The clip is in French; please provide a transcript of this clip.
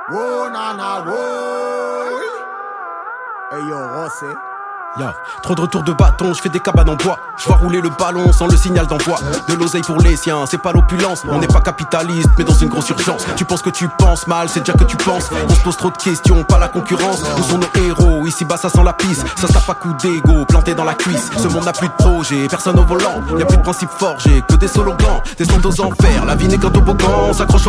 Oh nana, oh. Hey yo, Rossé. Yeah. Trop de retours de bâton, je fais des cabanes en bois. Je vois rouler le ballon sans le signal d'envoi. De l'oseille pour les siens, c'est pas l'opulence. On n'est pas capitaliste, mais dans une grosse urgence. Tu penses que tu penses mal, c'est déjà que tu penses. On se pose trop de questions, pas la concurrence. Où sont nos héros, ici bas ça sent la pisse. Ça se tape à coups d'ego, planté dans la cuisse. Ce monde n'a plus de projet, personne au volant. Y'a plus de principes forgés, que des slogans. Descente aux enfers, la vie n'est qu'un toboggan. On s'accroche